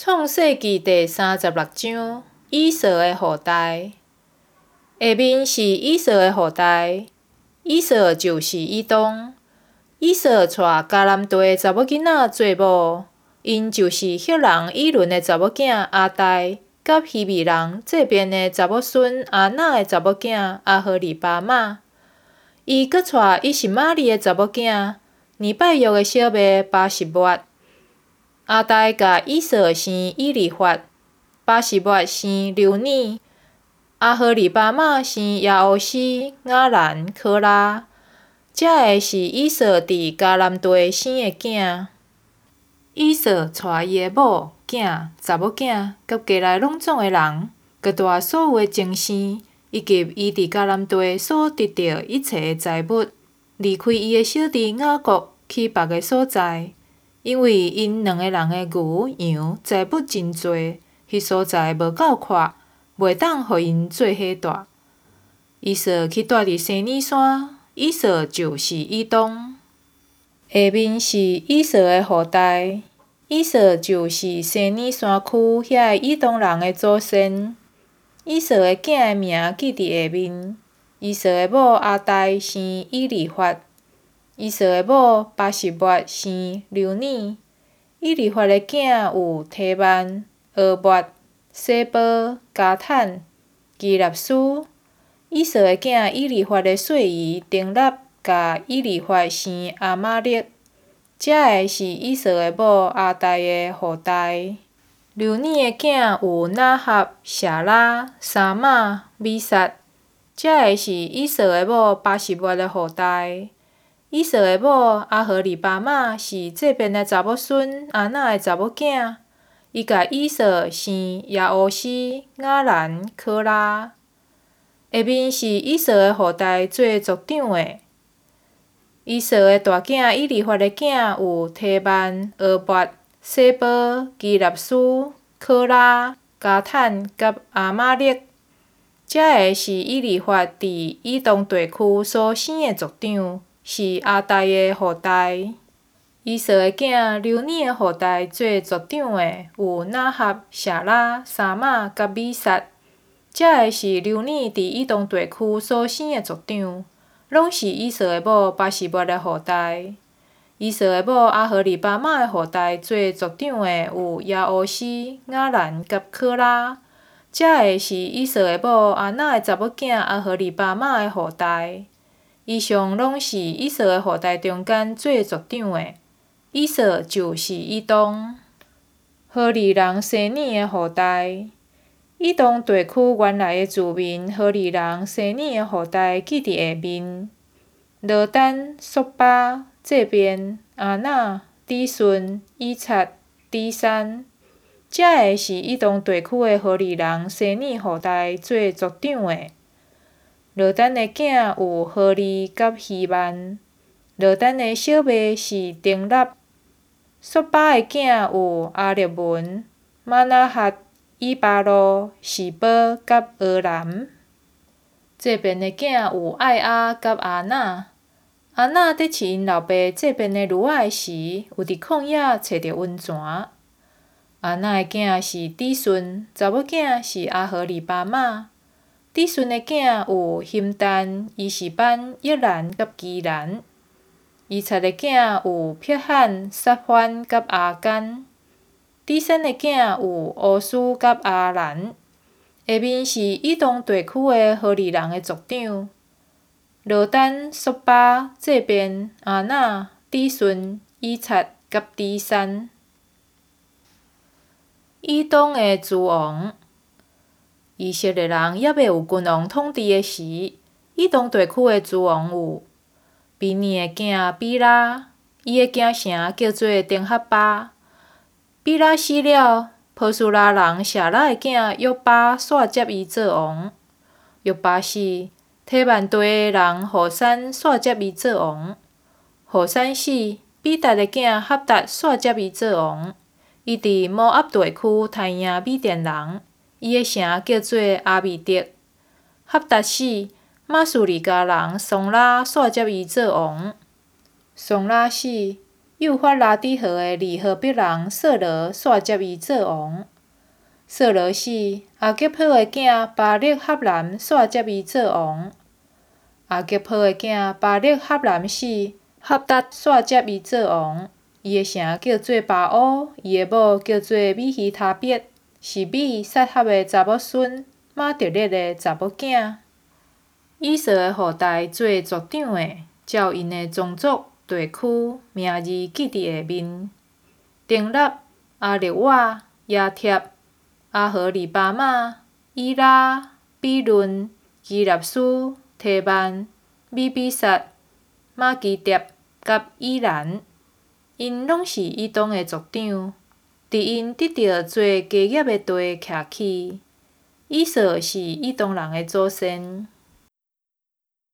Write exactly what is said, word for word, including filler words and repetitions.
创世纪第三十六章以扫的后代。下面是以扫的后代。以扫就是以东。以扫娶迦南地的查某囡仔做某，因就是赫人以伦的查某囝阿代，甲希米人这边的查某孙阿那的查某囝阿荷利巴玛。伊阁娶伊是玛利的查某囝，年拜约的小妹巴实末。阿代甲以扫生以利法，巴实末生流尼，阿荷利巴玛生亚乌斯、雅兰、科拉。这个是以扫伫迦南地生的囝。以扫娶伊的某、囝、查某囝，甲家内拢总的人，佮带所有的精生，以及伊伫迦南地所得到一切的财物，离开伊的小弟雅各，去别个所在。因为因两个人的牛、羊财物真多，迄所在无够阔，袂当互因做伙住。以扫去住伫西尼山，以扫就是以东。下面是以扫的后代。以扫就是西尼山区遐个以东人的祖先。以扫的囝的名记伫下面。以扫的某阿代生以利法。以扫的某巴实末生流尼。以利法的囝有提曼、俄末、西波、加坦、基纳斯。以扫的囝以利法的细姨丁纳甲以利法生阿玛力。这个是以扫的某阿代的后代。流尼的囝有纳合、舍拉、沙玛、米撒。这个是以扫的某巴实末的后代。以扫的某阿荷利巴玛是这边的查某孙阿那的查某囝，伊甲以扫生亚乌斯、雅兰、科拉。下面是以扫的后代做族长的。以扫的大囝以利法的囝有提曼、俄末、西波、基纳斯、科拉、加坦甲阿玛力。这个是以利法伫以东地区所生的族长，是阿代的后代。以扫的囝流尼的后代做族长的有纳合、舍拉、沙玛甲米撒。这个是流尼伫以东地区所生的族长，拢是以扫的某巴实末的后代。以扫的某阿荷利巴玛的后代做族长的有亚乌斯、雅兰甲科拉。这个是以扫的某阿那的查某囝阿荷利巴玛的后代。以上拢是以扫的后代中间做族长的。以扫就是以东。何利人西尼的后代。以东地区原来的住民何利人西尼的后代记伫下面。罗丹、索巴、这边、阿那、底顺、以察、底山。这个是以东地区的何利人西尼后代做族长的。罗丹的囝有何利甲希曼。罗丹的小妹是丁纳。索巴的囝有阿列文、玛纳哈、以巴路、示波甲俄兰。这边的囝有爱阿甲阿那。阿那伫饲因老爸这边的女仔时，有伫旷野找着温泉。阿那的囝是底顺，查某囝是阿荷利巴玛。底顺的囝有希丹、伊士班、约兰甲基兰。以察的囝有撇罕、撒番甲阿干。底山的囝有乌斯甲阿兰。下面是以东地区的何利人的族长。罗丹、索巴、这边、阿那、底顺、以察甲底山。以东的诸王。以色列人还未有君王统治的时，以东地区的诸王有比尼的囝比拉，伊的囝城叫做丁哈巴。比拉死了，波斯拉人舍拉的囝约巴煞接伊做王。约巴死，提曼地的人何珊煞接伊做王。何珊死，比达的囝哈达煞接伊做王。伊伫摩押地区杀赢米甸人，伊的城叫做阿米德。哈达死，马苏里加人松拉煞接伊做王。松拉死， 诱发拉底河的利河别人色罗煞接伊做王。色罗死，阿吉普的囝巴力哈南煞接伊做王。阿吉普的囝巴力哈南死，哈达煞接伊做王。伊的城叫做巴乌，伊的某叫做米希他别，是米撒哈的查某孙，马特列的查某囝。以扫的后代做族长的，照因的宗族、地区、名字记伫下面：丁纳、阿列瓦、亚帖、阿荷利巴马、伊拉、比伦、基纳斯、提曼、米比撒、马基迭甲以兰。因拢是以东的族长，伫因得到做家业的地徛起。以扫是以东人的祖先。